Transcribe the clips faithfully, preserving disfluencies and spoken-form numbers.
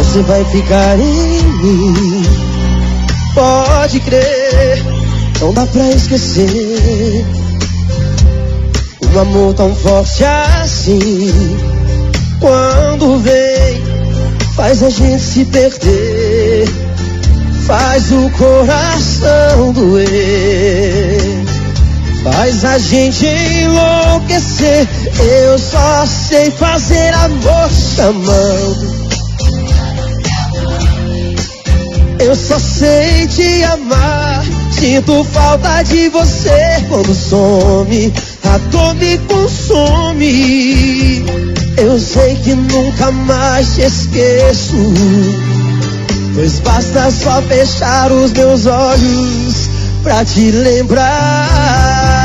Você vai ficar em mim, pode crer, não dá pra esquecer. Um amor tão forte assim, quando vem, faz a gente se perder, faz o coração doer, faz a gente enlouquecer. Eu só sei fazer amor chamando, eu só sei te amar. Sinto falta de você quando some, a dor me consome. Eu sei que nunca mais te esqueço, pois basta só fechar os meus olhos pra te lembrar.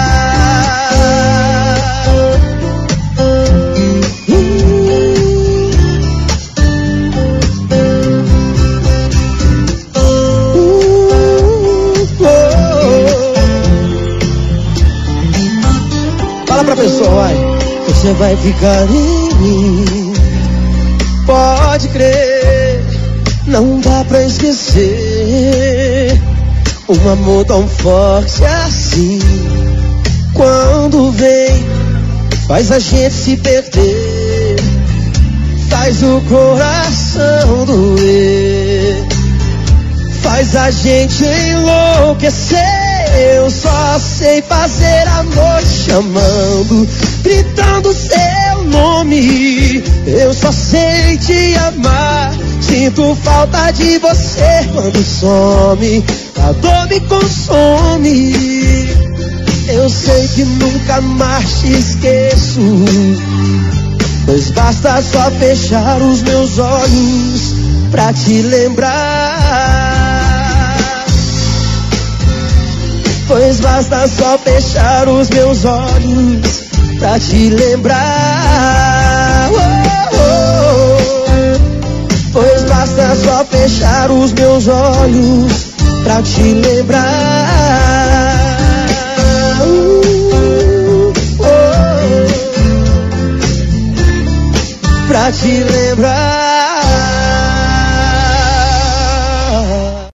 Fala pra pessoa, vai. Você vai ficar em mim, pode crer, não dá pra esquecer. Um amor tão forte assim, quando vem, faz a gente se perder, faz o coração doer, faz a gente enlouquecer. Eu só sei fazer amor chamando, gritando seu nome. Eu só sei te amar, sinto falta de você quando some, a dor me consome. Eu sei que nunca mais te esqueço, pois basta só fechar os meus olhos pra te lembrar. Pois basta só fechar os meus olhos pra te lembrar. Oh, oh. Pois basta só fechar os meus olhos pra te lembrar. Uh, oh. Pra te lembrar.